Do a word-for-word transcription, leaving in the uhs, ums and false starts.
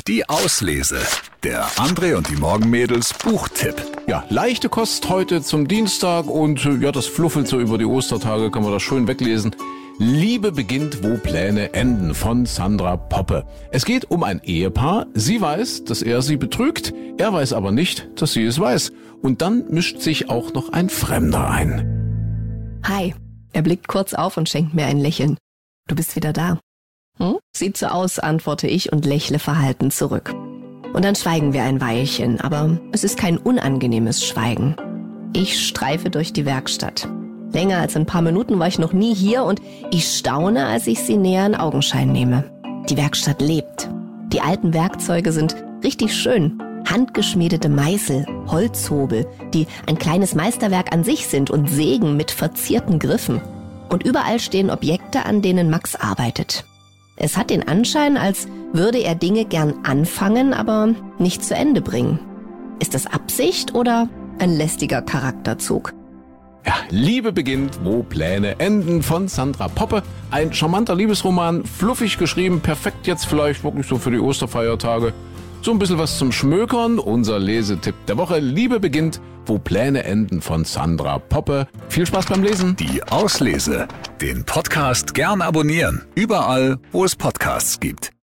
Die Auslese. Der André und die Morgenmädels Buchtipp. Ja, leichte Kost heute zum Dienstag und ja, das fluffelt so über die Ostertage, kann man das schön weglesen. Liebe beginnt, wo Pläne enden von Sandra Poppe. Es geht um ein Ehepaar. Sie weiß, dass er sie betrügt. Er weiß aber nicht, dass sie es weiß. Und dann mischt sich auch noch ein Fremder ein. Hi. Er blickt kurz auf und schenkt mir ein Lächeln. Du bist wieder da. Hm? Sieht so aus, antworte ich und lächle verhalten zurück. Und dann schweigen wir ein Weilchen, aber es ist kein unangenehmes Schweigen. Ich streife durch die Werkstatt. Länger als ein paar Minuten war ich noch nie hier und ich staune, als ich sie näher in Augenschein nehme. Die Werkstatt lebt. Die alten Werkzeuge sind richtig schön. Handgeschmiedete Meißel, Holzhobel, die ein kleines Meisterwerk an sich sind und Sägen mit verzierten Griffen. Und überall stehen Objekte, an denen Max arbeitet. Es hat den Anschein, als würde er Dinge gern anfangen, aber nicht zu Ende bringen. Ist das Absicht oder ein lästiger Charakterzug? Ja, Liebe beginnt, wo Pläne enden von Sandra Poppe. Ein charmanter Liebesroman, fluffig geschrieben, perfekt jetzt vielleicht wirklich so für die Osterfeiertage. So ein bisschen was zum Schmökern, unser Lesetipp der Woche. Liebe beginnt, wo Pläne enden von Sandra Poppe. Viel Spaß beim Lesen. Die Auslese. Den Podcast gern abonnieren. Überall, wo es Podcasts gibt.